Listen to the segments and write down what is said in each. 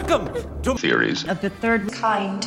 Welcome to Theories of the third kind.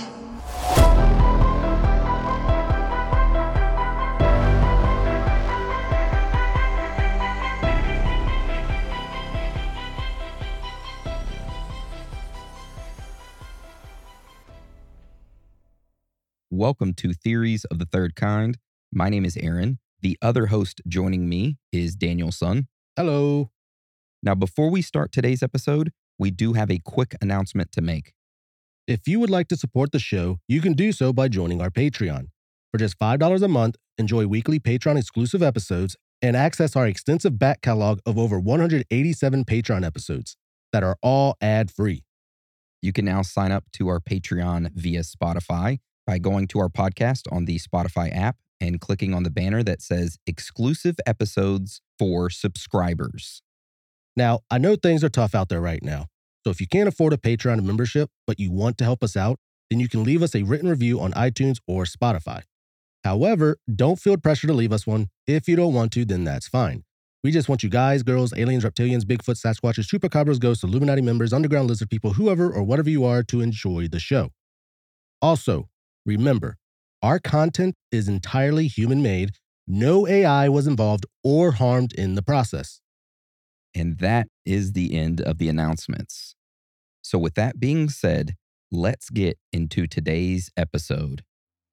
Welcome to Theories of the Third Kind. My name is Aaron. The other host joining me is Daniel Sun. Hello. Now, before we start today's episode, we do have a quick announcement to make. If you would like to support the show, you can do so by joining our Patreon. For just $5 a month, enjoy weekly Patreon exclusive episodes and access our extensive back catalog of over 187 Patreon episodes that are all ad-free. You can now sign up to our Patreon via Spotify by going to our podcast on the Spotify app and clicking on the banner that says exclusive episodes for subscribers. Now, I know things are tough out there right now, so if you can't afford a Patreon membership, but you want to help us out, then you can leave us a written review on iTunes or Spotify. However, don't feel pressure to leave us one. If you don't want to, then that's fine. We just want you guys, girls, aliens, reptilians, Bigfoot, Sasquatches, Chupacabras, ghosts, Illuminati members, underground lizard people, whoever or whatever you are to enjoy the show. Also, remember, our content is entirely human-made. No AI was involved or harmed in the process. And that is the end of the announcements. So with that being said, let's get into today's episode.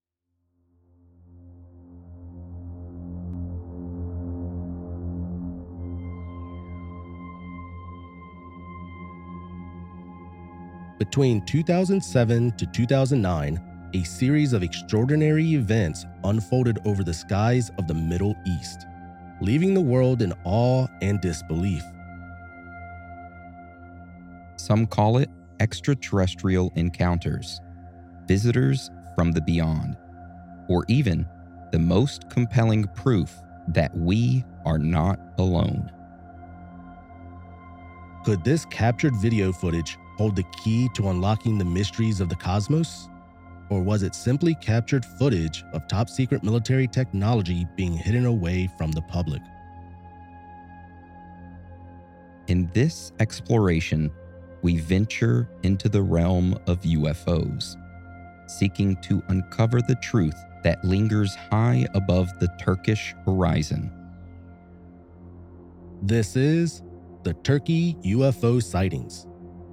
Between 2007 to 2009, a series of extraordinary events unfolded over the skies of the Middle East, leaving the world in awe and disbelief. Some call it extraterrestrial encounters, visitors from the beyond, or even the most compelling proof that we are not alone. Could this captured video footage hold the key to unlocking the mysteries of the cosmos? Or was it simply captured footage of top-secret military technology being hidden away from the public? In this exploration, we venture into the realm of UFOs, seeking to uncover the truth that lingers high above the Turkish horizon. This is the Turkey UFO sightings.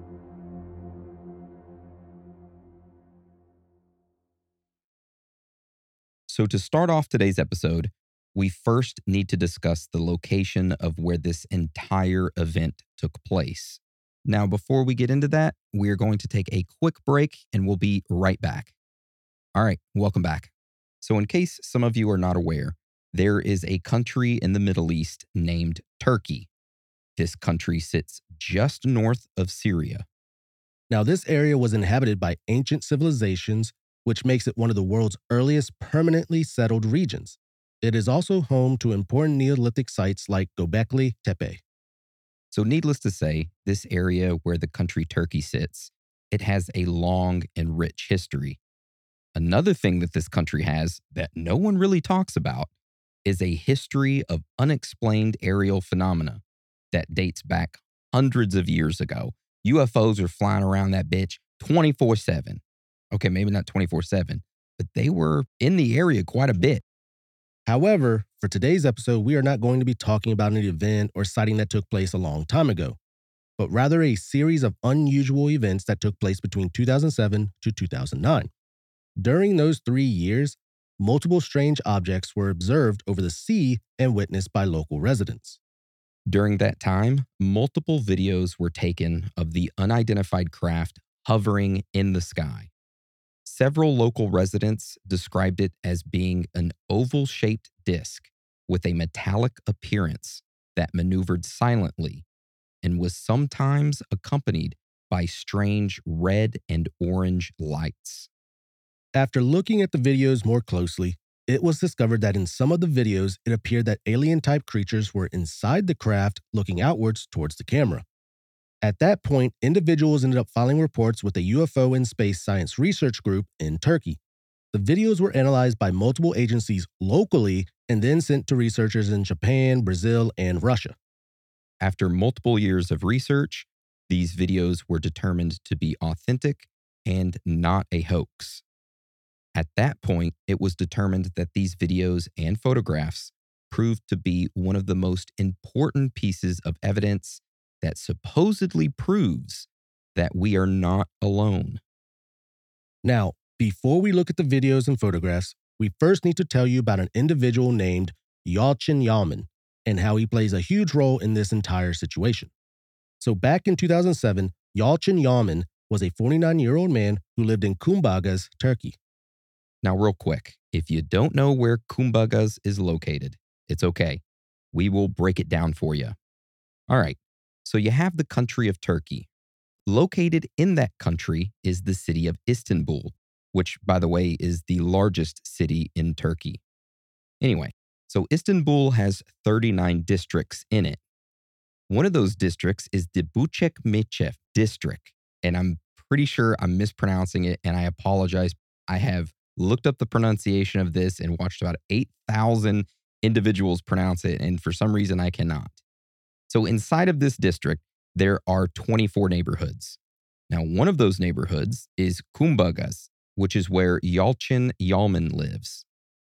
So to start off today's episode, we first need to discuss the location of where this entire event took place. Now, before we get into that, we're going to take a quick break and we'll be right back. All right, welcome back. So in case some of you are not aware, there is a country in the Middle East named Turkey. This country sits just north of Syria. Now, this area was inhabited by ancient civilizations, which makes it one of the world's earliest permanently settled regions. It is also home to important Neolithic sites like Göbekli Tepe. So needless to say, this area where the country Turkey sits, it has a long and rich history. Another thing that this country has that no one really talks about is a history of unexplained aerial phenomena that dates back hundreds of years ago. UFOs are flying around that bitch 24/7. Okay, maybe not 24/7, but they were in the area quite a bit. However, for today's episode, we are not going to be talking about an event or sighting that took place a long time ago, but rather a series of unusual events that took place between 2007 to 2009. During those 3 years, multiple strange objects were observed over the sea and witnessed by local residents. During that time, multiple videos were taken of the unidentified craft hovering in the sky. Several local residents described it as being an oval-shaped disc with a metallic appearance that maneuvered silently and was sometimes accompanied by strange red and orange lights. After looking at the videos more closely, it was discovered that in some of the videos, it appeared that alien-type creatures were inside the craft looking outwards towards the camera. At that point, individuals ended up filing reports with the UFO and Space Science Research Group in Turkey. The videos were analyzed by multiple agencies locally and then sent to researchers in Japan, Brazil, and Russia. After multiple years of research, These videos were determined to be authentic and not a hoax. At that point, it was determined that these videos and photographs proved to be one of the most important pieces of evidence that supposedly proves that we are not alone. Now, before we look at the videos and photographs, we first need to tell you about an individual named Yalchin Yalman and how he plays a huge role in this entire situation. So back in 2007, Yalchin Yalman was a 49-year-old man who lived in Kumbagas, Turkey. Now, real quick, if you don't know where Kumbagas is located, it's okay. We will break it down for you. All right, so you have the country of Turkey. Located in that country is the city of Istanbul, which, by the way, is the largest city in Turkey. Anyway, so Istanbul has 39 districts in it. One of those districts is the Büyükçekmece district, and I'm pretty sure I'm mispronouncing it, and I apologize. I have looked up the pronunciation of this and watched about 8,000 individuals pronounce it, and for some reason I cannot. So inside of this district, there are 24 neighborhoods. Now, one of those neighborhoods is Kumbagas, which is where Yalchin Yalman lives.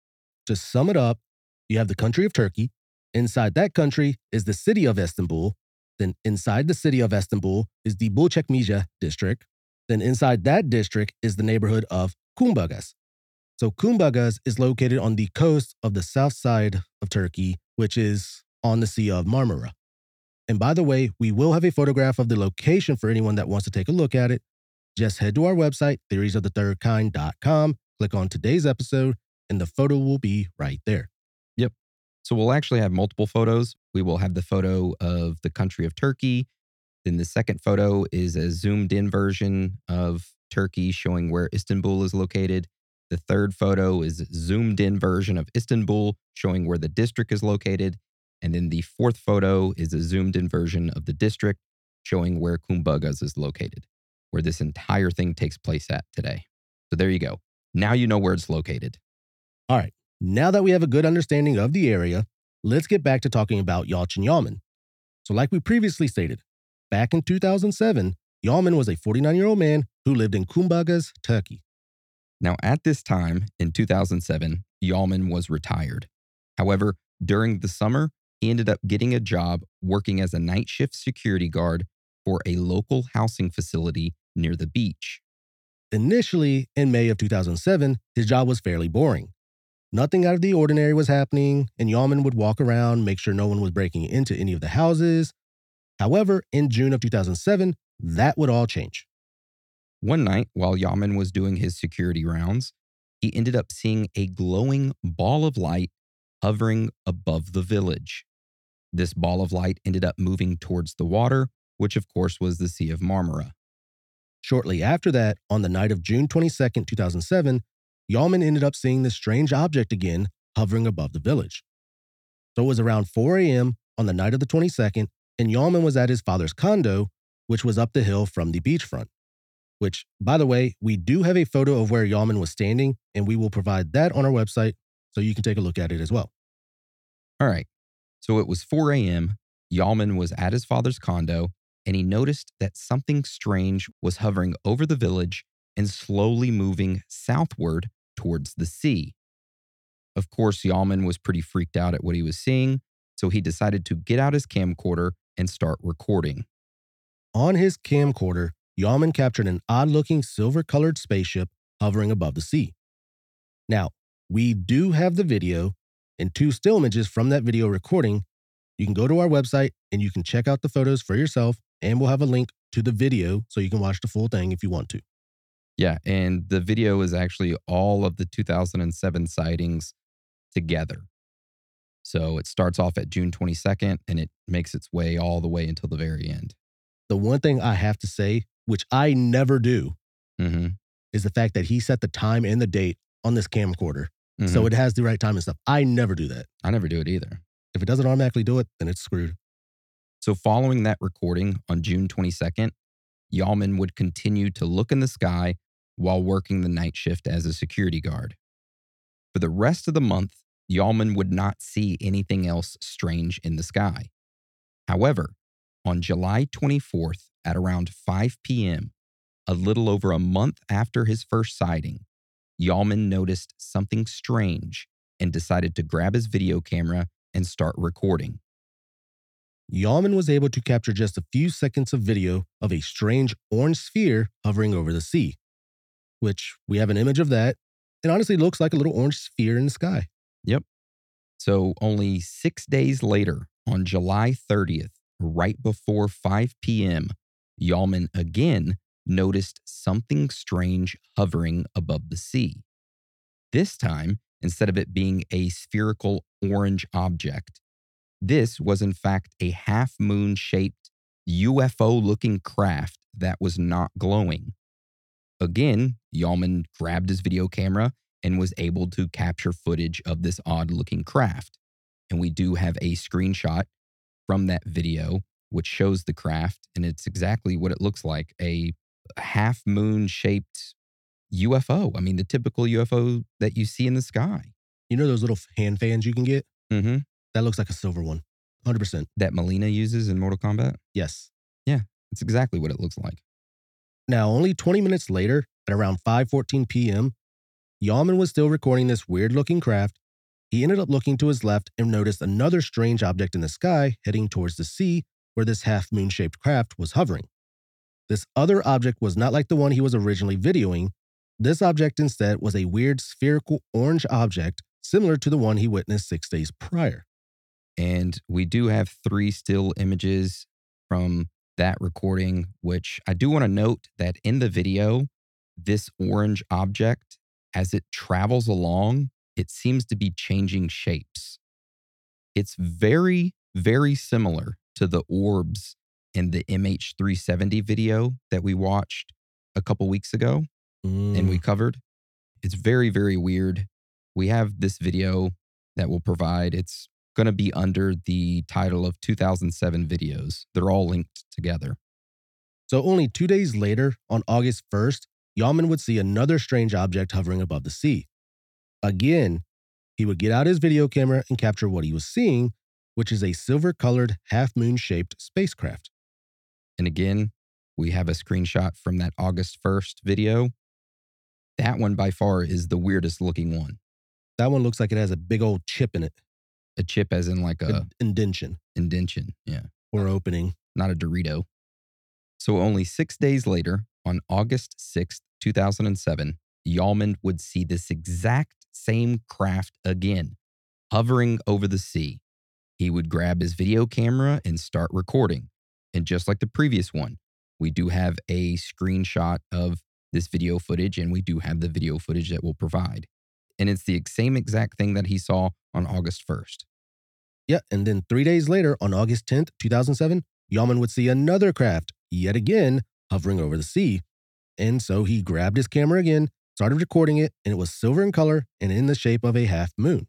To sum it up, you have the country of Turkey. Inside that country is the city of Istanbul. Then inside the city of Istanbul is the Büyükçekmece district. Then inside that district is the neighborhood of Kumbagas. So Kumbagas is located on the coast of the south side of Turkey, which is on the Sea of Marmara. And by the way, we will have a photograph of the location for anyone that wants to take a look at it. Just head to our website, theoriesofthethirdkind.com, click on today's episode, and the photo will be right there. Yep. So we'll actually have multiple photos. We will have the photo of the country of Turkey. Then the second photo is a zoomed in version of Turkey showing where Istanbul is located. The third photo is a zoomed in version of Istanbul showing where the district is located. And then the fourth photo is a zoomed in version of the district showing where Kumbagas is located, where this entire thing takes place at today. So there you go. Now you know where it's located. All right. Now that we have a good understanding of the area, let's get back to talking about Yalchin Yalman. So like we previously stated, back in 2007, Yalman was a 49-year-old man who lived in Kumbagas, Turkey. Now, at this time, in 2007, Yalman was retired. However, during the summer, he ended up getting a job working as a night shift security guard for a local housing facility near the beach. Initially, in May of 2007, his job was fairly boring. Nothing out of the ordinary was happening, and Yalman would walk around, make sure no one was breaking into any of the houses. However, in June of 2007, that would all change. One night, while Yalman was doing his security rounds, he ended up seeing a glowing ball of light hovering above the village. This ball of light ended up moving towards the water, which of course was the Sea of Marmara. Shortly after that, on the night of June 22nd, 2007, Yalman ended up seeing this strange object again hovering above the village. So it was around 4 a.m. on the night of the 22nd, and Yalman was at his father's condo, which was up the hill from the beachfront. Which, by the way, we do have a photo of where Yalman was standing, and we will provide that on our website so you can take a look at it as well. All right. So it was 4 a.m. Yalman was at his father's condo, and he noticed that something strange was hovering over the village and slowly moving southward towards the sea. Of course, Yalman was pretty freaked out at what he was seeing, so he decided to get out his camcorder and start recording. On his camcorder, Yalman captured an odd-looking silver-colored spaceship hovering above the sea. Now, we do have the video and 2 still images from that video recording. You can go to our website and you can check out the photos for yourself, and we'll have a link to the video so you can watch the full thing if you want to. Yeah, and the video is actually all of the 2007 sightings together. So it starts off at June 22nd and it makes its way all the way until the very end. The one thing I have to say, which I never do, is the fact that he set the time and the date on this camcorder. So it has the right time and stuff. I never do that. I never do it either. If it doesn't automatically do it, then it's screwed. So following that recording on June 22nd, Yalman would continue to look in the sky while working the night shift as a security guard. For the rest of the month, Yalman would not see anything else strange in the sky. However, on July 24th, At around 5 p.m., a little over a month after his first sighting, Yalman noticed something strange and decided to grab his video camera and start recording. Yalman was able to capture just a few seconds of video of a strange orange sphere hovering over the sea, which we have an image of that. It honestly looks like a little orange sphere in the sky. Yep. So only 6 days later, on July 30th, right before 5 p.m., Yalman again noticed something strange hovering above the sea. This time, instead of it being a spherical orange object, this was in fact a half moon shaped UFO looking craft that was not glowing. Again, Yalman grabbed his video camera and was able to capture footage of this odd looking craft. And we do have a screenshot from that video which shows the craft, and it's exactly what it looks like, a half moon shaped UFO. I mean, the typical UFO that you see in the sky. You know those little hand fans you can get? Mm-hmm. That looks like a silver one. 100%. That Melina uses in Mortal Kombat? Yes. Yeah, it's exactly what it looks like. Now, only 20 minutes later, at around 5:14 p.m., Yalman was still recording this weird-looking craft. He ended up looking to his left and noticed another strange object in the sky heading towards the sea where this half-moon-shaped craft was hovering. This other object was not like the one he was originally videoing. This object instead was a weird spherical orange object similar to the one he witnessed 6 days prior. And we do have 3 still images from that recording, which I do want to note that in the video, this orange object, as it travels along, it seems to be changing shapes. It's very, very similar to the orbs in the MH370 video that we watched a couple weeks ago and we covered. It's very, very weird. We have this video that we'll provide. It's going to be under the title of 2007 videos. They're all linked together. So only 2 days later, on August 1st, Yalman would see another strange object hovering above the sea. Again, he would get out his video camera and capture what he was seeing, which is a silver-colored, half-moon-shaped spacecraft. And again, we have a screenshot from that August 1st video. That one by far is the weirdest looking one. That one looks like it has a big old chip in it. A chip as in like a indention. Indention, yeah. Or opening. Not a Dorito. So only 6 days later, on August 6th, 2007, Yalman would see this exact same craft again, hovering over the sea. He would grab his video camera and start recording. And just like the previous one, we do have a screenshot of this video footage, and we do have the video footage that we'll provide. And it's the same exact thing that he saw on August 1st. Yeah, and then 3 days later, on August 10th, 2007, Yalman would see another craft, yet again, hovering over the sea. And so he grabbed his camera again, started recording it, and it was silver in color and in the shape of a half moon.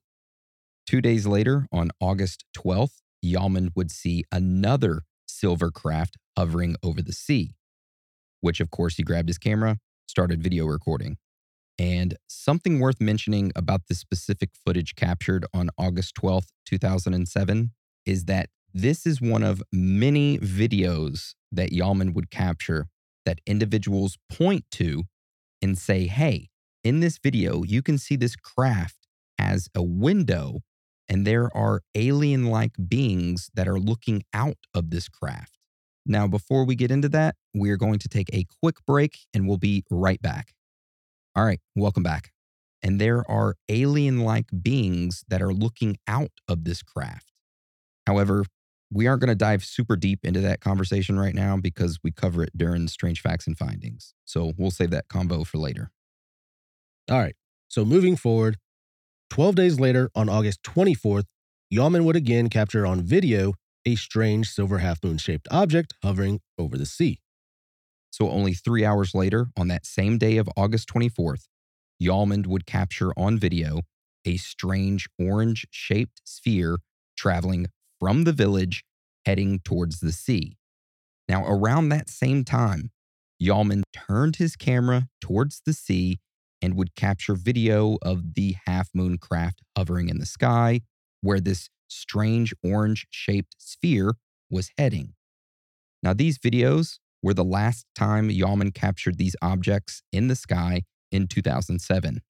2 days later, on August 12th, Yalman would see another silver craft hovering over the sea, which of course he grabbed his camera, started video recording. And something worth mentioning about this specific footage captured on August 12th, 2007, is that this is one of many videos that Yalman would capture that individuals point to and say, hey, in this video, you can see this craft has a window and there are alien-like beings that are looking out of this craft. Now, before we get into that, we're going to take a quick break and we'll be right back. All right, welcome back. And there are alien-like beings that are looking out of this craft. However, we aren't going to dive super deep into that conversation right now because we cover it during Strange Facts and Findings. So we'll save that convo for later. All right, so moving forward, 12 days later, on August 24th, Yalman would again capture on video a strange silver half-moon shaped object hovering over the sea. So only 3 hours later, on that same day of August 24th, Yalman would capture on video a strange orange-shaped sphere traveling from the village heading towards the sea. Now, around that same time, Yalman turned his camera towards the sea and would capture video of the half-moon craft hovering in the sky, where this strange orange-shaped sphere was heading. Now, these videos were the last time Yalman captured these objects in the sky in 2007.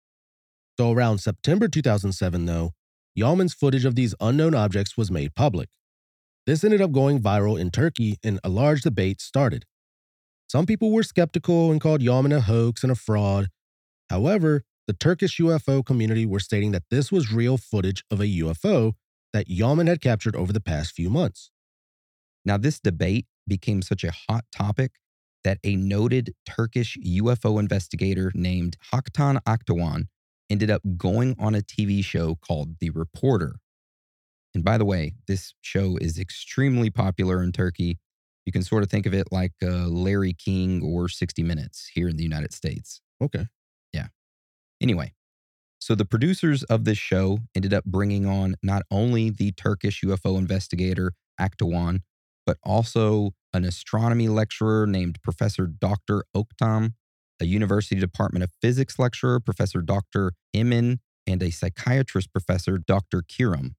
So around September 2007, though, Yalman's footage of these unknown objects was made public. This ended up going viral in Turkey and a large debate started. Some people were skeptical and called Yalman a hoax and a fraud. However, the Turkish UFO community were stating that this was real footage of a UFO that Yalman had captured over the past few months. Now, this debate became such a hot topic that a noted Turkish UFO investigator named Haktan Akdoğan ended up going on a TV show called The Reporter. And by the way, this show is extremely popular in Turkey. You can sort of think of it like Larry King or 60 Minutes here in the United States. Okay. Yeah. Anyway, so the producers of this show ended up bringing on not only the Turkish UFO investigator Akdoğan, but also an astronomy lecturer named Professor Dr. Oktam, a University Department of Physics lecturer, Professor Dr. Emin, and a psychiatrist professor, Dr. Kiram.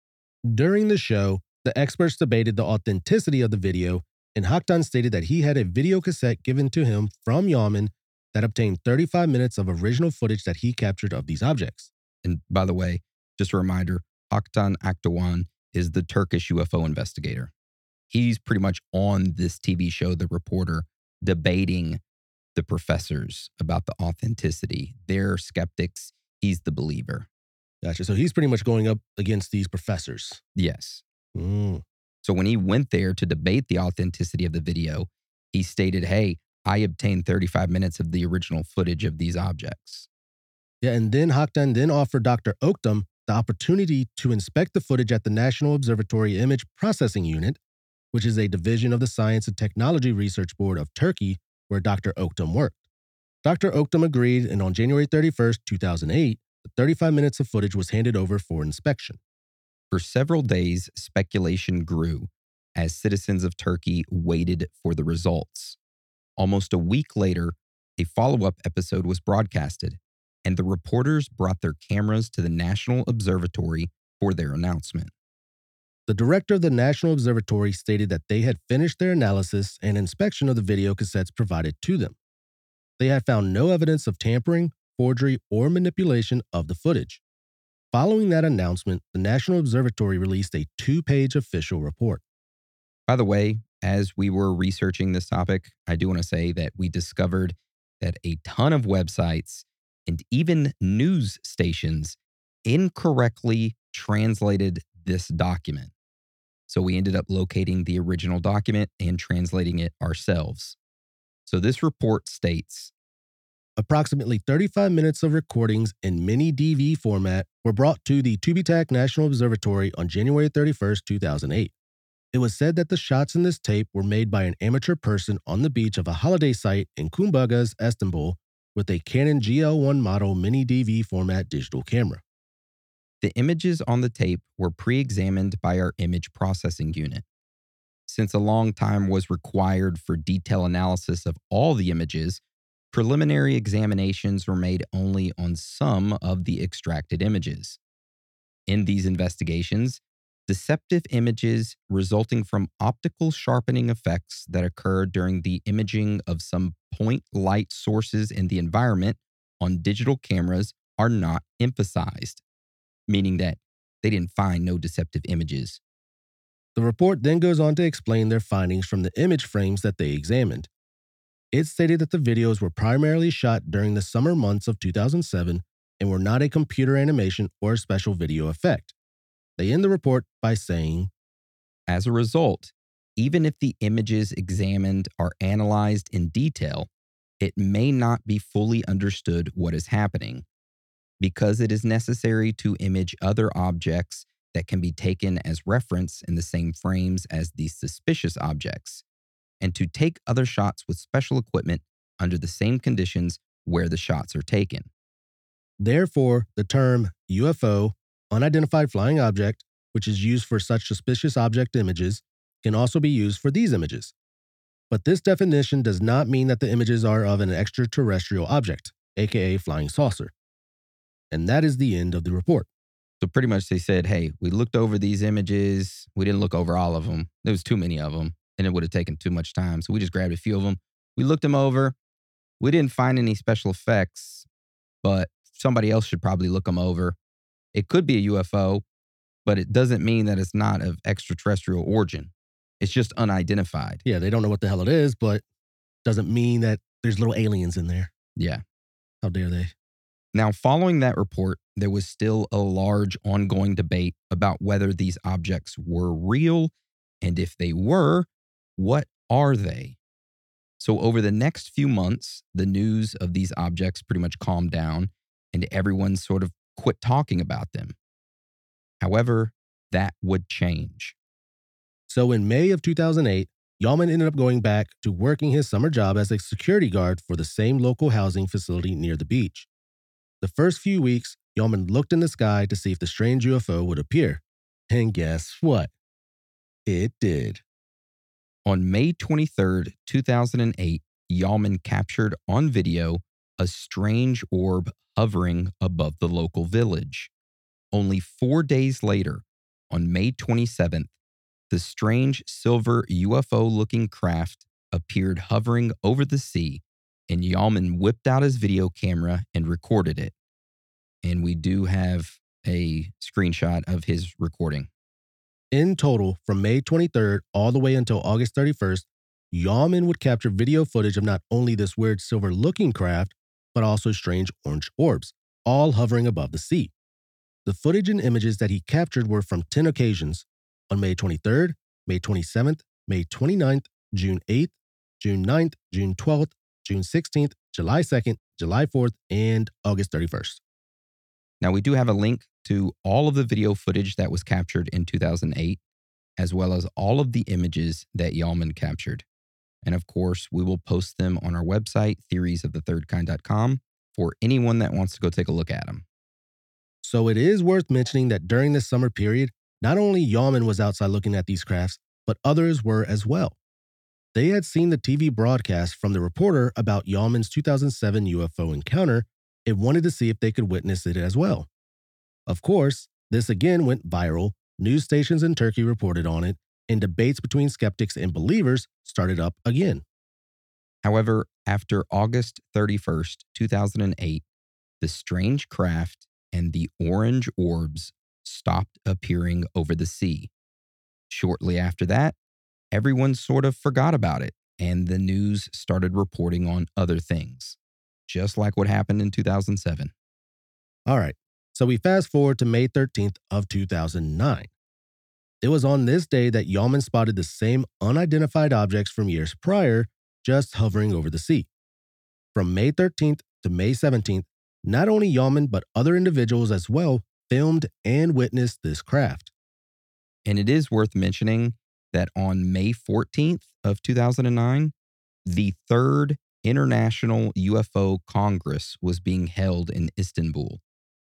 During the show, the experts debated the authenticity of the video, and Haktan stated that he had a video cassette given to him from Yalman that obtained 35 minutes of original footage that he captured of these objects. And by the way, just a reminder, Haktan Akdoğan is the Turkish UFO investigator. He's pretty much on this TV show, The Reporter, debating the professors about the authenticity. They're skeptics. He's the believer. Gotcha. So he's pretty much going up against these professors. Yes. Mm. So when he went there to debate the authenticity of the video, he stated, hey, I obtained 35 minutes of the original footage of these objects. Yeah, and then Haktan then offered Dr. Oktam the opportunity to inspect the footage at the National Observatory Image Processing Unit, which is a division of the Science and Technology Research Board of Turkey, where Dr. Oktam worked. Dr. Oktam agreed, and on January 31st, 2008, the 35 minutes of footage was handed over for inspection. For several days, speculation grew as citizens of Turkey waited for the results. Almost a week later, a follow-up episode was broadcasted, and the reporters brought their cameras to the National Observatory for their announcement. The director of the National Observatory stated that they had finished their analysis and inspection of the video cassettes provided to them. They had found no evidence of tampering, forgery, or manipulation of the footage. Following that announcement, the National Observatory released a 2-page official report. By the way, as we were researching this topic, I do want to say that we discovered that a ton of websites and even news stations incorrectly translated this document. So we ended up locating the original document and translating it ourselves. So this report states, approximately 35 minutes of recordings in mini DV format were brought to the TÜBİTAK National Observatory on January 31st, 2008. It was said that the shots in this tape were made by an amateur person on the beach of a holiday site in Kumburgaz, Istanbul, with a Canon GL1 model mini DV format digital camera. The images on the tape were pre-examined by our image processing unit. Since a long time was required for detailed analysis of all the images, preliminary examinations were made only on some of the extracted images. In these investigations, deceptive images resulting from optical sharpening effects that occur during the imaging of some point light sources in the environment on digital cameras are not emphasized, meaning that they didn't find no deceptive images. The report then goes on to explain their findings from the image frames that they examined. It stated that the videos were primarily shot during the summer months of 2007 and were not a computer animation or a special video effect. They end the report by saying, as a result, even if the images examined are analyzed in detail, it may not be fully understood what is happening, because it is necessary to image other objects that can be taken as reference in the same frames as the suspicious objects, and to take other shots with special equipment under the same conditions where the shots are taken. Therefore, the term UFO, unidentified flying object, which is used for such suspicious object images, can also be used for these images. But this definition does not mean that the images are of an extraterrestrial object, aka flying saucer. And that is the end of the report. So pretty much they said, hey, we looked over these images. We didn't look over all of them. There was too many of them. and it would have taken too much time. So we just grabbed a few of them. We looked them over. We didn't find any special effects, but somebody else should probably look them over. It could be a UFO, but it doesn't mean that it's not of extraterrestrial origin. It's just unidentified. Yeah, they don't know what the hell it is, but doesn't mean that there's little aliens in there. Yeah. How dare they? Now, following that report, there was still a large ongoing debate about whether these objects were real, and if they were, what are they? So over the next few months, the news of these objects pretty much calmed down, and everyone sort of quit talking about them. However, that would change. So in May of 2008, Yalman ended up going back to working his summer job as a security guard for the same local housing facility near the beach. The first few weeks, Yalman looked in the sky to see if the strange UFO would appear. And guess what? It did. On May 23rd, 2008, Yalman captured on video a strange orb hovering above the local village. Only 4 days later, on May 27th, the strange silver UFO-looking craft appeared hovering over the sea, and Yalman whipped out his video camera and recorded it. And we do have a screenshot of his recording. In total, from May 23rd all the way until August 31st, Yalman would capture video footage of not only this weird silver-looking craft, but also strange orange orbs, all hovering above the sea. The footage and images that he captured were from 10 occasions: on May 23rd, May 27th, May 29th, June 8th, June 9th, June 12th, June 16th, July 2nd, July 4th, and August 31st. Now, we do have a link to all of the video footage that was captured in 2008, as well as all of the images that Yalman captured. And of course, we will post them on our website, theoriesofthethirdkind.com, for anyone that wants to go take a look at them. So it is worth mentioning that during this summer period, not only Yalman was outside looking at these crafts, but others were as well. They had seen the TV broadcast from the reporter about Yalman's 2007 UFO encounter and wanted to see if they could witness it as well. Of course, this again went viral. News stations in Turkey reported on it, and debates between skeptics and believers started up again. However, after August 31st, 2008, the strange craft and the orange orbs stopped appearing over the sea. Shortly after that, everyone sort of forgot about it, and the news started reporting on other things, just like what happened in 2007. All right, so we fast forward to May 13th of 2009. It was on this day that Yalman spotted the same unidentified objects from years prior, just hovering over the sea. From May 13th to May 17th, not only Yalman but other individuals as well filmed and witnessed this craft. And it is worth mentioning that on May 14th of 2009, the third International UFO Congress was being held in Istanbul.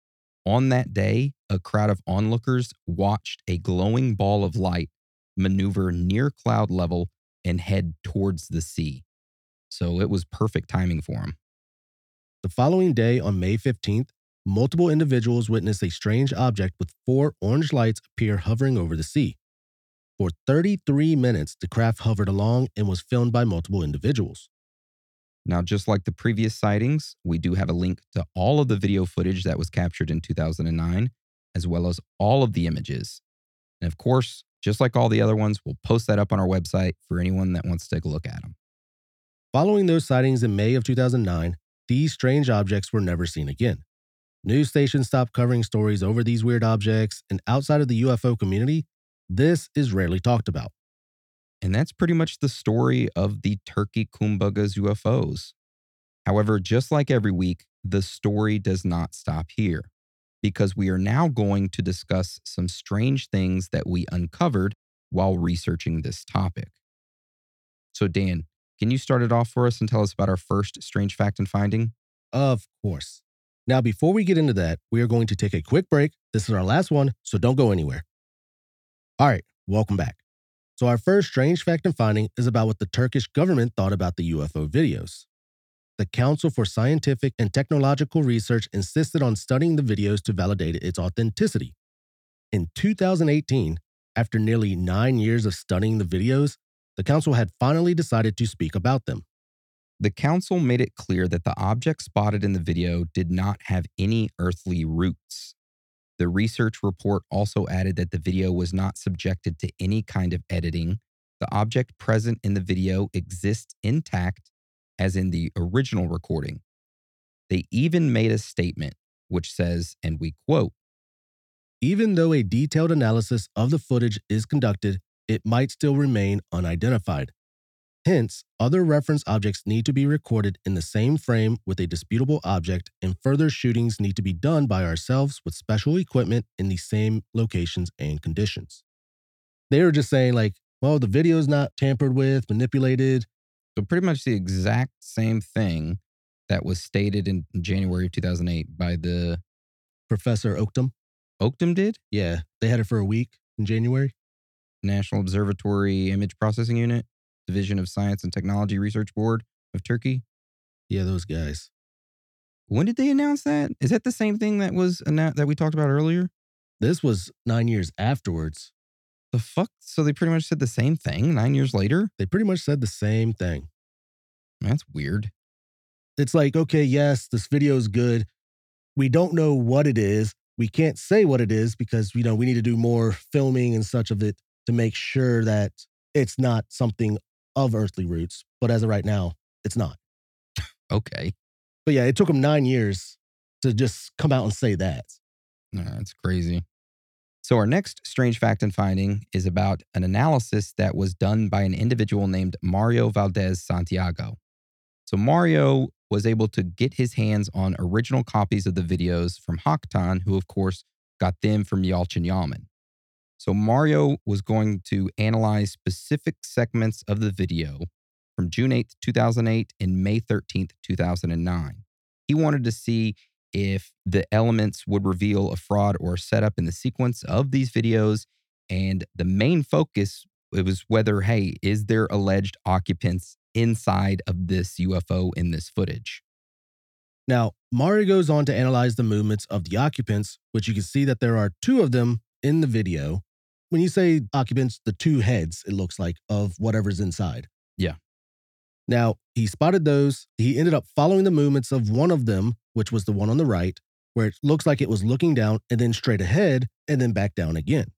On that day, a crowd of onlookers watched a glowing ball of light maneuver near cloud level and head towards the sea. So it was perfect timing for them. The following day, on May 15th, multiple individuals witnessed a strange object with 4 orange lights appear hovering over the sea. For 33 minutes, the craft hovered along and was filmed by multiple individuals. Now, just like the previous sightings, we do have a link to all of the video footage that was captured in 2009, as well as all of the images. And of course, just like all the other ones, we'll post that up on our website for anyone that wants to take a look at them. Following those sightings in May of 2009, these strange objects were never seen again. News stations stopped covering stories over these weird objects, and outside of the UFO community, this is rarely talked about. And that's pretty much the story of the Turkey Kumbagas UFOs. However, just like every week, the story does not stop here, because we are now going to discuss some strange things that we uncovered while researching this topic. So, Dan, can you start it off for us and tell us about our first strange fact and finding? Of course. Now, before we get into that, we are going to take a quick break. This is our last one, so don't go anywhere. All right, welcome back. So our first strange fact and finding is about what the Turkish government thought about the UFO videos. The Council for Scientific and Technological Research insisted on studying the videos to validate its authenticity. In 2018, after nearly 9 years of studying the videos, the council had finally decided to speak about them. The council made it clear that the object spotted in the video did not have any earthly roots. The research report also added that the video was not subjected to any kind of editing. The object present in the video exists intact as in the original recording. They even made a statement which says, and we quote, Even though a detailed analysis of the footage is conducted, it might still remain unidentified. Hence, other reference objects need to be recorded in the same frame with a disputable object, and further shootings need to be done by ourselves with special equipment in the same locations and conditions. They were just saying, like, well, the video is not tampered with, manipulated. So pretty much the exact same thing that was stated in January of 2008 by the Professor Oaktum. Oaktum did? Yeah, they had it for a week in January. National Observatory Image Processing Unit, Division of Science and Technology Research Board of Turkey. Yeah, those guys. When did they announce that? Is that the same thing that was announced that we talked about earlier? This was 9 years afterwards. The fuck? So they pretty much said the same thing 9 years later? They pretty much said the same thing. That's weird. It's like, okay, yes, this video is good. We don't know what it is. We can't say what it is because, we need to do more filming and such of it to make sure that it's not something of earthly roots. But as of right now, it's not. Okay. But yeah, it took them 9 years to just come out and say that. That's crazy. So our next strange fact and finding is about an analysis that was done by an individual named Mario Valdez Santiago. So Mario was able to get his hands on original copies of the videos from Haktan, who of course got them from Yalchin Yaman. So Mario was going to analyze specific segments of the video from June 8th, 2008 and May 13th, 2009. He wanted to see if the elements would reveal a fraud or a setup in the sequence of these videos. And the main focus, it was whether, hey, is there alleged occupants inside of this UFO in this footage? Now, Mario goes on to analyze the movements of the occupants, which you can see that there are 2 of them in the video. When you say occupants, the 2 heads, it looks like, of whatever's inside. Yeah. Now, he spotted those. He ended up following the movements of one of them, which was the one on the right, where it looks like it was looking down and then straight ahead and then back down again.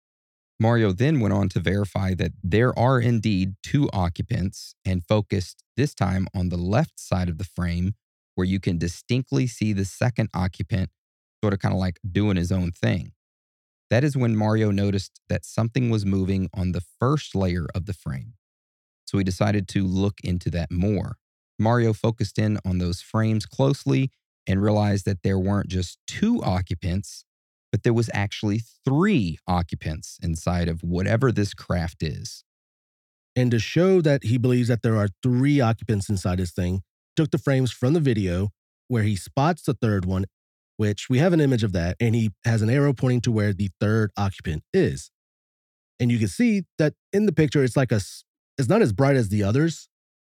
Mario then went on to verify that there are indeed 2 occupants and focused this time on the left side of the frame where you can distinctly see the second occupant sort of kind of like doing his own thing. That is when Mario noticed that something was moving on the first layer of the frame. So he decided to look into that more. Mario focused in on those frames closely and realized that there weren't just 2 occupants, but there was actually 3 occupants inside of whatever this craft is. And to show that he believes that there are 3 occupants inside this thing, took the frames from the video where he spots the third one, which we have an image of that, and he has an arrow pointing to where the third occupant is. And you can see that in the picture, it's like it's not as bright as the others,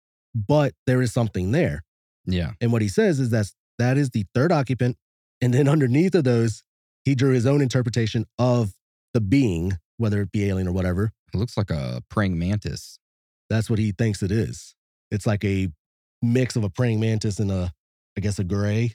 but there is something there. Yeah. And what he says is that is the third occupant. And then underneath of those, he drew his own interpretation of the being, whether it be alien or whatever. It looks like a praying mantis. That's what he thinks it is. It's like a mix of a praying mantis and I guess a gray.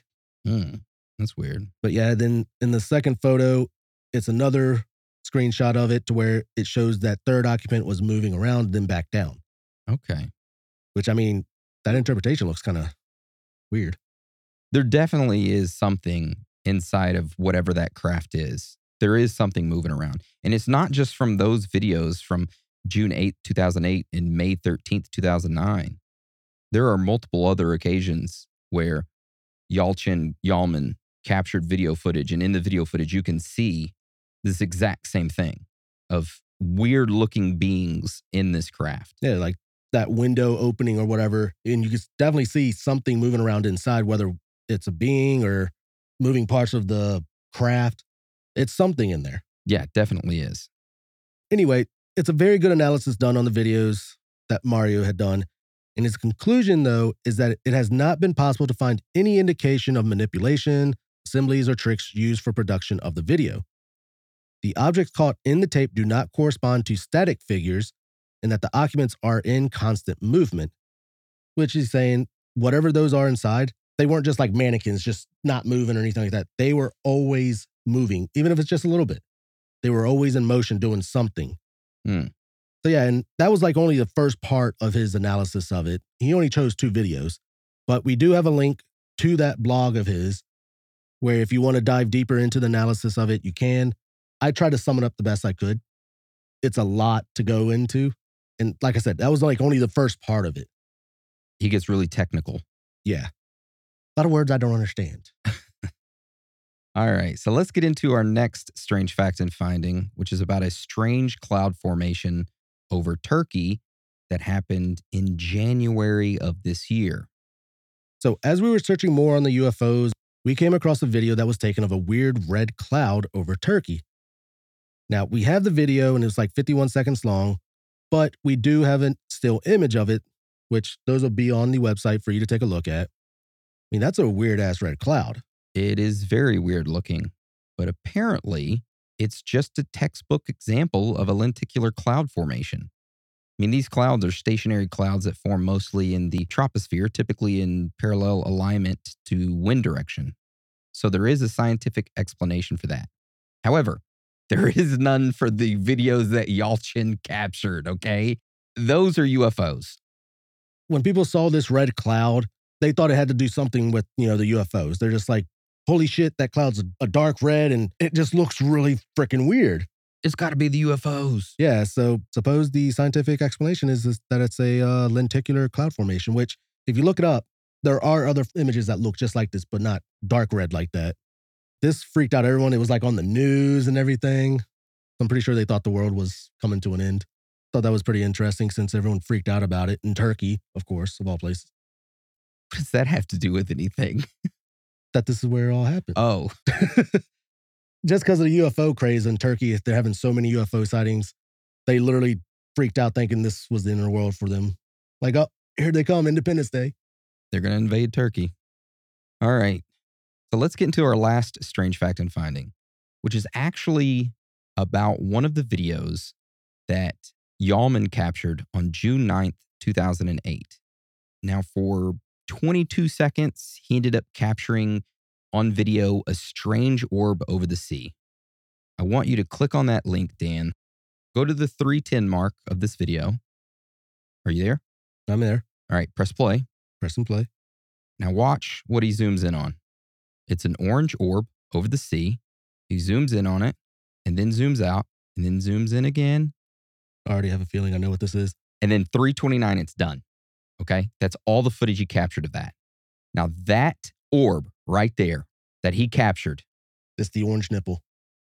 That's weird. But yeah, then in the second photo, it's another screenshot of it to where it shows that third occupant was moving around, then back down. Okay. Which, I mean, that interpretation looks kind of weird. There definitely is something inside of whatever that craft is. There is something moving around. And it's not just from those videos from June 8th, 2008 and May 13th, 2009. There are multiple other occasions where Yalchin Yaman captured video footage. And in the video footage, you can see this exact same thing of weird looking beings in this craft. Yeah, like that window opening or whatever. And you can definitely see something moving around inside, whether it's a being or moving parts of the craft. It's something in there. Yeah, it definitely is. Anyway, it's a very good analysis done on the videos that Mario had done. And his conclusion, though, is that it has not been possible to find any indication of manipulation, assemblies, or tricks used for production of the video. The objects caught in the tape do not correspond to static figures, and that the occupants are in constant movement, which is saying whatever those are inside, they weren't just like mannequins, just not moving or anything like that. They were always moving, even if it's just a little bit. They were always in motion doing something. Hmm. So yeah, and that was like only the first part of his analysis of it. He only chose 2 videos, but we do have a link to that blog of his where if you want to dive deeper into the analysis of it, you can. I tried to sum it up the best I could. It's a lot to go into. And like I said, that was like only the first part of it. He gets really technical. Yeah. A lot of words I don't understand. All right, so let's get into our next strange fact and finding, which is about a strange cloud formation over Turkey that happened in January of this year. So as we were searching more on the UFOs, we came across a video that was taken of a weird red cloud over Turkey. Now, we have the video and it's like 51 seconds long, but we do have a still image of it, which those will be on the website for you to take a look at. I mean, that's a weird ass red cloud. It is very weird looking, but apparently it's just a textbook example of a lenticular cloud formation. I mean, these clouds are stationary clouds that form mostly in the troposphere, typically in parallel alignment to wind direction. So there is a scientific explanation for that. However, there is none for the videos that Yalchin captured, okay? Those are UFOs. When people saw this red cloud, they thought it had to do something with, the UFOs. They're just like, holy shit, that cloud's a dark red and it just looks really freaking weird. It's got to be the UFOs. Yeah, so suppose the scientific explanation is that it's a lenticular cloud formation, which if you look it up, there are other images that look just like this, but not dark red like that. This freaked out everyone. It was like on the news and everything. I'm pretty sure they thought the world was coming to an end. Thought that was pretty interesting since everyone freaked out about it in Turkey, of course, of all places. What does that have to do with anything? That this is where it all happened. Oh. Just because of the UFO craze in Turkey, if they're having so many UFO sightings, they literally freaked out thinking this was the inner world for them. Like, oh, here they come, Independence Day. They're going to invade Turkey. All right. So let's get into our last strange fact and finding, which is actually about one of the videos that Yalman captured on June 9th, 2008. Now, for 22 seconds, he ended up capturing on video a strange orb over the sea. I want you to click on that link, Dan. Go to the 3:10 mark of this video. Are you there? I'm there. All right, press play. Press and play. Now watch what he zooms in on. It's an orange orb over the sea. He zooms in on it and then zooms out and then zooms in again. I already have a feeling I know what this is. And then 3:29, it's done. Okay? That's all the footage he captured of that. Now that orb right there that he captured. It's the orange nipple.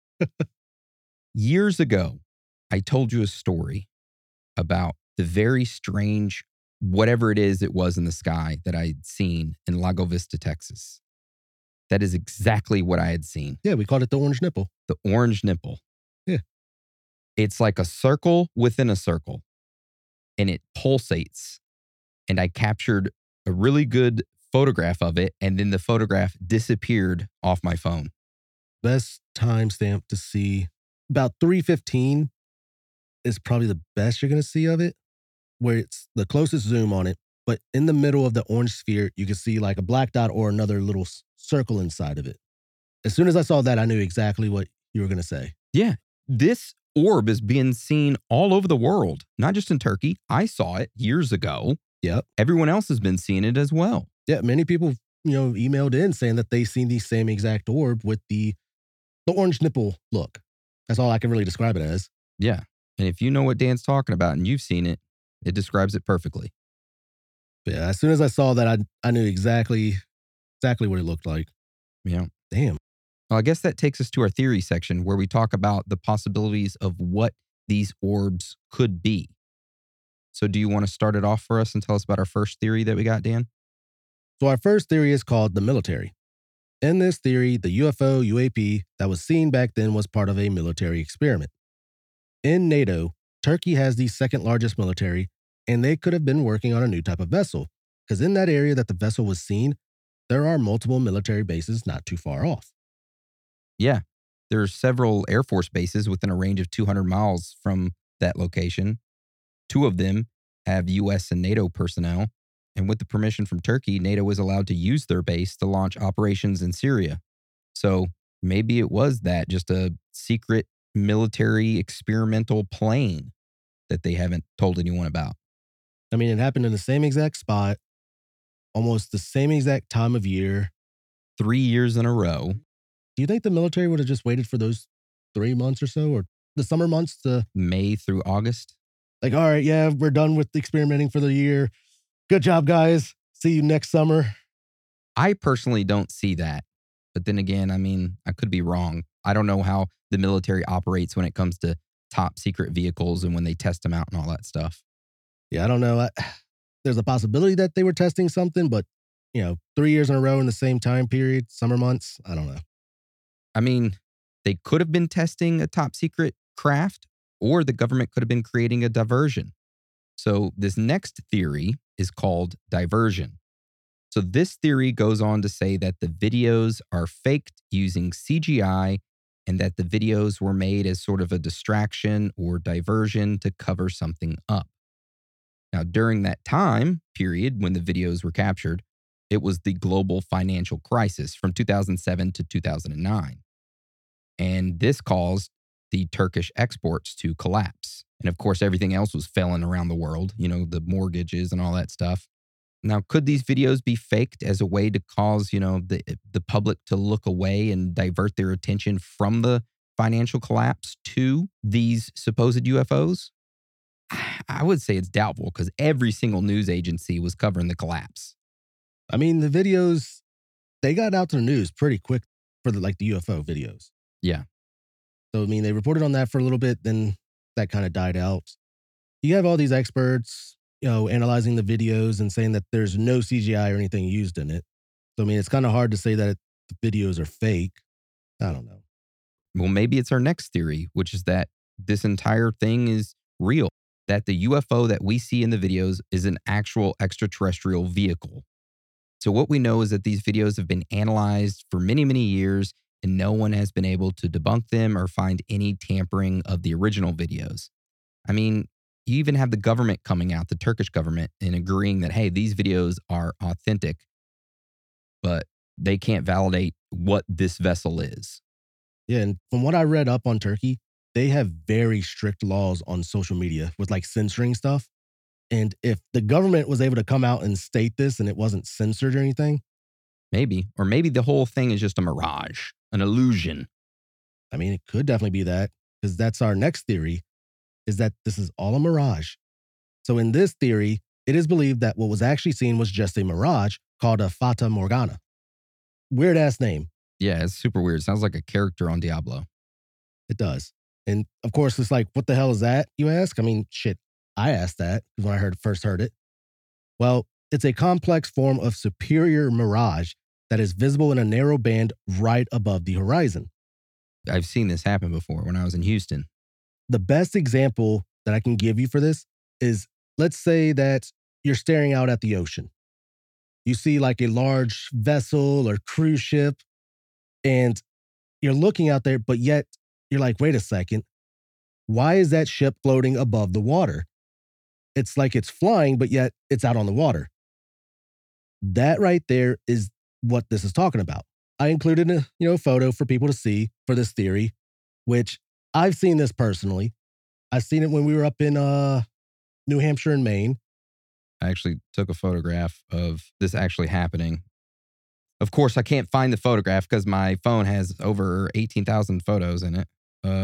Years ago, I told you a story about the very strange, whatever it was in the sky that I had seen in Lago Vista, Texas. That is exactly what I had seen. Yeah, we called it the orange nipple. The orange nipple. Yeah. It's like a circle within a circle, and it pulsates. And I captured a really good photograph of it, and then the photograph disappeared off my phone. Best timestamp to see. About 3:15 is probably the best you're going to see of it, where it's the closest zoom on it. But in the middle of the orange sphere, you can see like a black dot or another little circle inside of it. As soon as I saw that, I knew exactly what you were going to say. Yeah. This orb is being seen all over the world, not just in Turkey. I saw it years ago. Yep. Everyone else has been seeing it as well. Yeah, many people, emailed in saying that they seen the same exact orb with the orange nipple look. That's all I can really describe it as. Yeah. And if you know what Dan's talking about and you've seen it, it describes it perfectly. But yeah, as soon as I saw that, I knew exactly what it looked like. Yeah. Damn. Well, I guess that takes us to our theory section where we talk about the possibilities of what these orbs could be. So do you want to start it off for us and tell us about our first theory that we got, Dan? So our first theory is called the military. In this theory, the UFO UAP that was seen back then was part of a military experiment. In NATO, Turkey has the second largest military, and they could have been working on a new type of vessel, because in that area that the vessel was seen, there are multiple military bases not too far off. Yeah. There are several Air Force bases within a range of 200 miles from that location. 2 of them have US and NATO personnel. And with the permission from Turkey, NATO was allowed to use their base to launch operations in Syria. So maybe it was that, just a secret military experimental plane that they haven't told anyone about. I mean, it happened in the same exact spot, almost the same exact time of year. 3 years in a row. Do you think the military would have just waited for those 3 months or so, or the summer months to, May through August. like, all right, yeah, we're done with experimenting for the year. Good job, guys. See you next summer. I personally don't see that. But then again, I mean, I could be wrong. I don't know how the military operates when it comes to top secret vehicles and when they test them out and all that stuff. Yeah, I don't know. There's a possibility that they were testing something, but 3 years in a row in the same time period, summer months, I don't know. I mean, they could have been testing a top secret craft, or the government could have been creating a diversion. So this next theory is called diversion. So this theory goes on to say that the videos are faked using CGI and that the videos were made as sort of a distraction or diversion to cover something up. Now, during that time period when the videos were captured, it was the global financial crisis from 2007 to 2009. And this caused the Turkish exports to collapse. And of course, everything else was failing around the world, the mortgages and all that stuff. Now, could these videos be faked as a way to cause, the public to look away and divert their attention from the financial collapse to these supposed UFOs? I would say it's doubtful, because every single news agency was covering the collapse. I mean, the videos, they got out to the news pretty quick for the UFO videos. Yeah. So, I mean, they reported on that for a little bit, then that kind of died out. You have all these experts, analyzing the videos and saying that there's no CGI or anything used in it. So, I mean, it's kind of hard to say that the videos are fake. I don't know. Well, maybe it's our next theory, which is that this entire thing is real, that the UFO that we see in the videos is an actual extraterrestrial vehicle. So what we know is that these videos have been analyzed for many, many years, and no one has been able to debunk them or find any tampering of the original videos. I mean, you even have the government coming out, the Turkish government, and agreeing that, hey, these videos are authentic, but they can't validate what this vessel is. Yeah, and from what I read up on Turkey, they have very strict laws on social media with censoring stuff. And if the government was able to come out and state this and it wasn't censored or anything. Maybe. Or maybe the whole thing is just a mirage, an illusion. I mean, it could definitely be that, because that's our next theory, is that this is all a mirage. So in this theory, it is believed that what was actually seen was just a mirage called a Fata Morgana. Weird ass name. Yeah, it's super weird. Sounds like a character on Diablo. It does. And of course, it's like, what the hell is that, you ask? I mean, shit, I asked that when I first heard it. Well, it's a complex form of superior mirage that is visible in a narrow band right above the horizon. I've seen this happen before when I was in Houston. The best example that I can give you for this is, let's say that you're staring out at the ocean. You see a large vessel or cruise ship, and you're looking out there, but yet you're like, wait a second. Why is that ship floating above the water? It's like it's flying, but yet it's out on the water. That right there is what this is talking about. I included a photo for people to see for this theory, which I've seen this personally. I've seen it when we were up in New Hampshire and Maine. I actually took a photograph of this actually happening. Of course, I can't find the photograph because my phone has over 18,000 photos in it.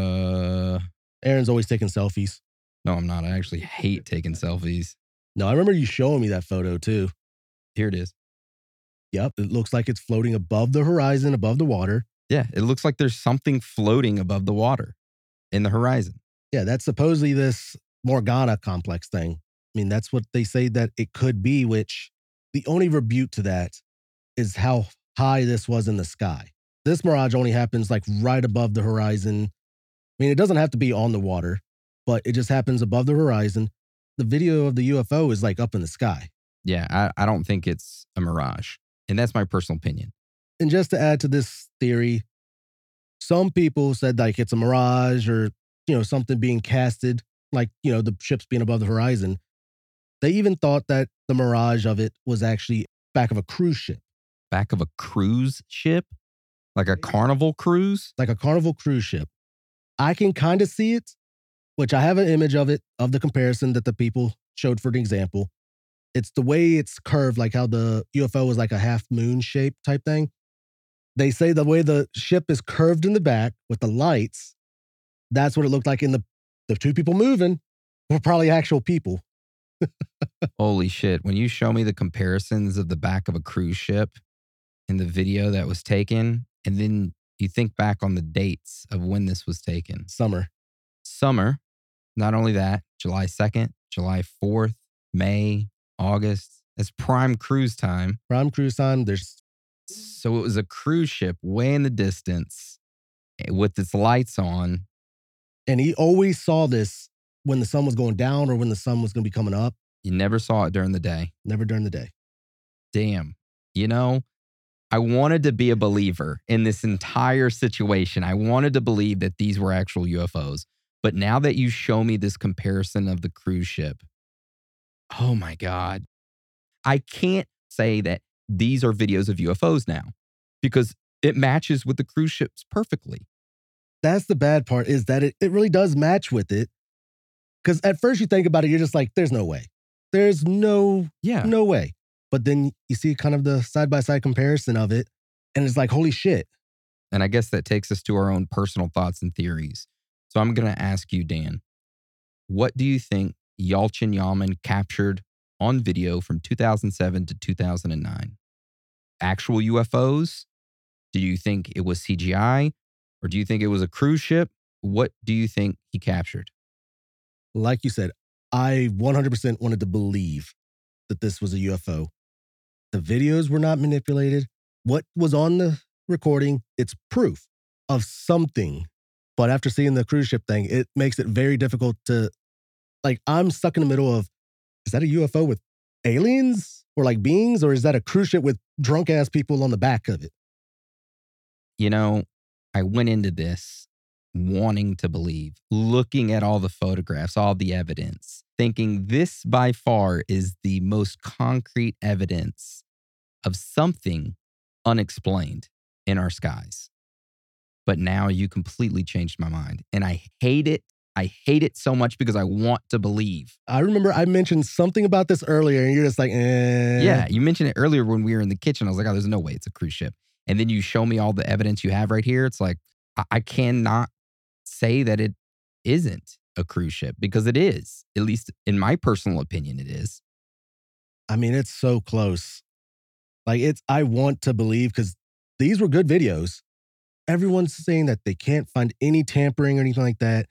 Aaron's always taking selfies. No, I'm not. I actually hate taking selfies. No, I remember you showing me that photo too. Here it is. Yep, it looks like it's floating above the horizon, above the water. Yeah, it looks like there's something floating above the water in the horizon. Yeah, that's supposedly this Morgana complex thing. I mean, that's what they say that it could be, which the only rebuke to that is how high this was in the sky. This mirage only happens right above the horizon. I mean, it doesn't have to be on the water, but it just happens above the horizon. The video of the UFO is up in the sky. Yeah, I don't think it's a mirage. And that's my personal opinion. And just to add to this theory, some people said it's a mirage or, something being casted. like, the ships being above the horizon. They even thought that the mirage of it was actually back of a cruise ship, Back of a cruise ship? Like a Carnival cruise? like a Carnival cruise ship. I can kind of see it, which I have an image of it, of the comparison that the people showed for the example. It's the way it's curved, like how the UFO is like a half moon shape type thing. They say the way the ship is curved in the back with the lights, that's what it looked like in the two people moving were probably actual people. Holy shit. When you show me the comparisons of the back of a cruise ship in the video that was taken, and then you think back on the dates of when this was taken. Summer. Not only that, July 2nd, July 4th, May, August. That's prime cruise time. Prime cruise time. So it was a cruise ship way in the distance with its lights on. And he always saw this when the sun was going down or when the sun was going to be coming up. You never saw it during the day. Never during the day. Damn. I wanted to be a believer in this entire situation. I wanted to believe that these were actual UFOs. But now that you show me this comparison of the cruise ship, oh my God. I can't say that these are videos of UFOs now because it matches with the cruise ships perfectly. That's the bad part, is that it really does match with it. Because at first you think about it, you're just like, there's no way. There's no way. But then you see kind of the side-by-side comparison of it, and it's like, holy shit. And I guess that takes us to our own personal thoughts and theories. So I'm going to ask you, Dan, what do you think Yalchin Yaman captured on video from 2007 to 2009? Actual UFOs? Do you think it was CGI? Or do you think it was a cruise ship? What do you think he captured? Like you said, I 100% wanted to believe that this was a UFO. The videos were not manipulated. What was on the recording, it's proof of something. But after seeing the cruise ship thing, it makes it very difficult to, like, I'm stuck in the middle of, is that a UFO with aliens or like beings? Or is that a cruise ship with drunk ass people on the back of it? I went into this wanting to believe, looking at all the photographs, all the evidence, thinking this by far is the most concrete evidence of something unexplained in our skies. But now you completely changed my mind. And I hate it. I hate it so much because I want to believe. I remember I mentioned something about this earlier and you're just like, eh. Yeah, you mentioned it earlier when we were in the kitchen. I was like, oh, there's no way it's a cruise ship. And then you show me all the evidence you have right here. It's like, I cannot say that it isn't a cruise ship because it is. At least in my personal opinion, it is. I mean, it's so close. Like, I want to believe because these were good videos. Everyone's saying that they can't find any tampering or anything like that.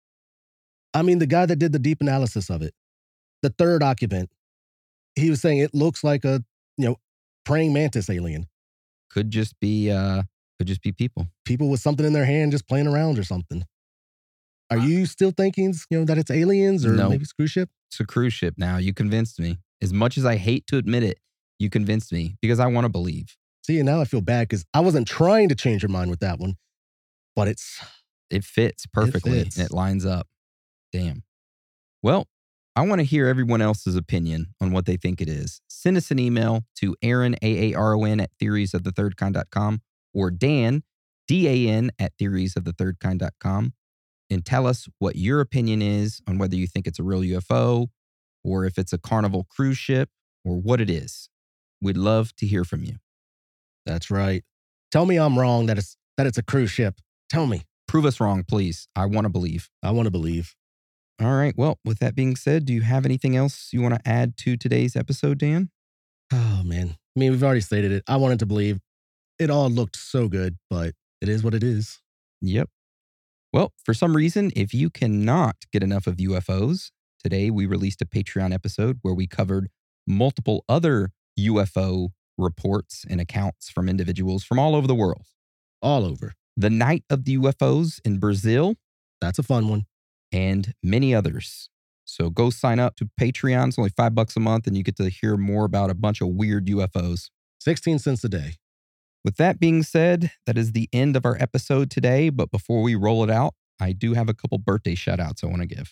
I mean, the guy that did the deep analysis of it, the third occupant, he was saying it looks like a, praying mantis alien. Could just be people. People with something in their hand just playing around or something. Are you still thinking, that it's aliens or maybe it's a cruise ship? It's a cruise ship now. You convinced me. As much as I hate to admit it, you convinced me because I want to believe. See, and now I feel bad because I wasn't trying to change your mind with that one, but it fits perfectly. And it lines up. Damn. Well, I want to hear everyone else's opinion on what they think it is. Send us an email to Aaron, AARON, at theoriesofthethirdkind.com or Dan, DAN, at theoriesofthethirdkind.com and tell us what your opinion is on whether you think it's a real UFO or if it's a Carnival cruise ship or what it is. We'd love to hear from you. That's right. Tell me I'm wrong that it's a cruise ship. Tell me. Prove us wrong, please. I want to believe. I want to believe. All right. Well, with that being said, do you have anything else you want to add to today's episode, Dan? Oh, man. I mean, we've already stated it. I wanted to believe. It all looked so good, but it is what it is. Yep. Well, for some reason, if you cannot get enough of UFOs, today we released a Patreon episode where we covered multiple other UFO reports and accounts from individuals from all over the world. All over. The Night of the UFOs in Brazil. That's a fun one. And many others. So go sign up to Patreon. It's only $5 a month and you get to hear more about a bunch of weird UFOs. 16 cents a day. With that being said, that is the end of our episode today. But before we roll it out, I do have a couple birthday shout outs I want to give.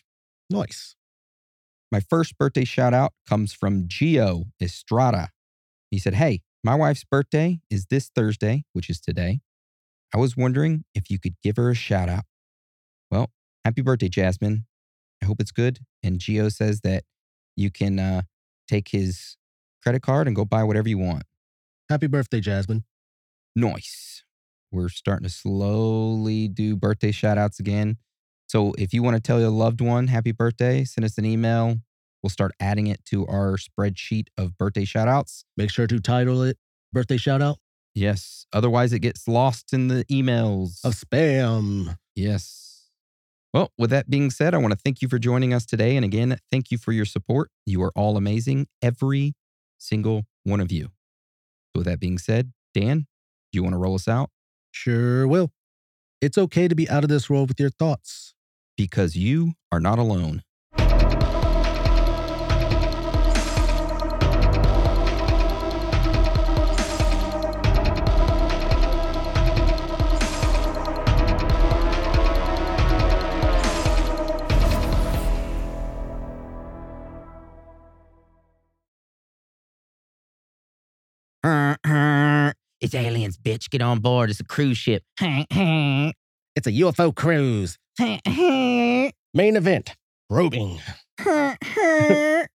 Nice. My first birthday shout out comes from Gio Estrada. He said, "Hey, my wife's birthday is this Thursday, which is today. I was wondering if you could give her a shout out." Well, happy birthday, Jasmine. I hope it's good. And Gio says that you can take his credit card and go buy whatever you want. Happy birthday, Jasmine. Nice. We're starting to slowly do birthday shout outs again. So if you want to tell your loved one happy birthday, send us an email. We'll start adding it to our spreadsheet of birthday shout outs. Make sure to title it birthday shout out Yes. Otherwise, it gets lost in the emails. of spam. Yes. Well, with that being said, I want to thank you for joining us today. And again, thank you for your support. You are all amazing. Every single one of you. So with that being said, Dan, do you want to roll us out? Sure will. It's okay to be out of this world with your thoughts. Because you are not alone. It's aliens, bitch. Get on board. It's a cruise ship. It's a UFO cruise. Main event, probing.